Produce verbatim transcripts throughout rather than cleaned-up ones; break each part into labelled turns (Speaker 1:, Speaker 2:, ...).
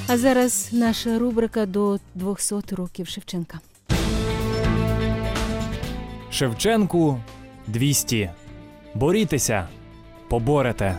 Speaker 1: А зараз наша рубрика до двохсот років Шевченка.
Speaker 2: Шевченку двісті. Борітеся, поборете.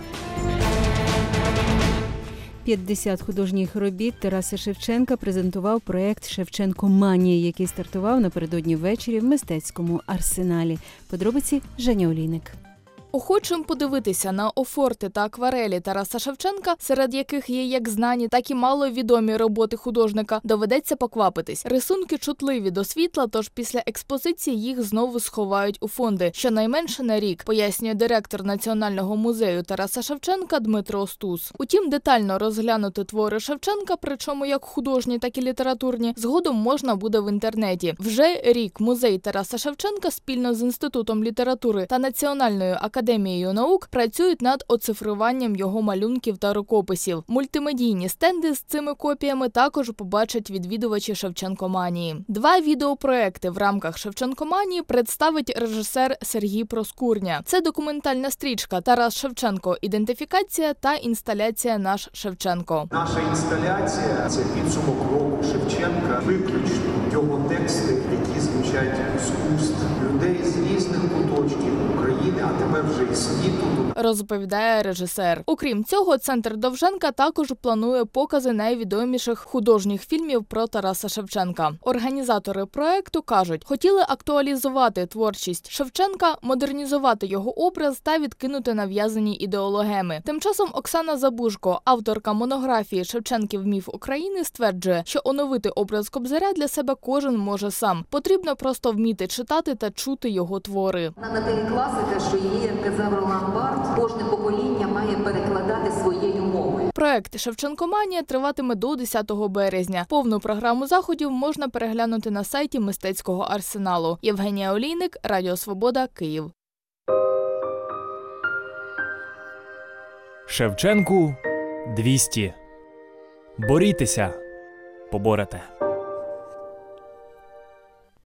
Speaker 1: п'ятдесят художніх робіт Тараса Шевченка презентував проєкт «Шевченко-манія», який стартував напередодні ввечері в мистецькому арсеналі. Подробиці Женя Олійник.
Speaker 3: Охочим подивитися на офорти та акварелі Тараса Шевченка, серед яких є як знані, так і маловідомі роботи художника, доведеться поквапитись. Рисунки чутливі до світла, тож після експозиції їх знову сховають у фонди. Щонайменше на рік, пояснює директор Національного музею Тараса Шевченка Дмитро Стус. Утім, детально розглянути твори Шевченка, причому як художні, так і літературні, згодом можна буде в інтернеті. Вже рік музей Тараса Шевченка спільно з Інститутом літератури та Національною академією Академією наук працюють над оцифруванням його малюнків та рукописів. Мультимедійні стенди з цими копіями також побачать відвідувачі Шевченкоманії. Два відеопроекти в рамках Шевченкоманії представить режисер Сергій Проскурня. Це документальна стрічка «Тарас Шевченко. Ідентифікація» та інсталяція «Наш Шевченко».
Speaker 4: Наша інсталяція – це підсумок року Шевченка, виключно його тексти, які звучать з уст людей з різних куточків України, а тепер вже й світу.
Speaker 3: Розповідає режисер. Окрім цього, Центр Довженка також планує покази найвідоміших художніх фільмів про Тараса Шевченка. Організатори проекту кажуть, хотіли актуалізувати творчість Шевченка, модернізувати його образ та відкинути нав'язані ідеологеми. Тим часом Оксана Забужко, авторка монографії «Шевченків міф України», стверджує, що оновити образ Кобзаря для себе кожен може сам. Потрібно просто вміти читати та чути його твори.
Speaker 5: На метері класика, що її, як казав Ролан Барт, кожне покоління має перекладати своєю мовою.
Speaker 3: Проект «Шевченкоманія» триватиме до десятого березня. Повну програму заходів можна переглянути на сайті мистецького арсеналу. Євгенія Олійник, Радіо Свобода, Київ.
Speaker 2: Шевченку двісті. Борітеся, поборете.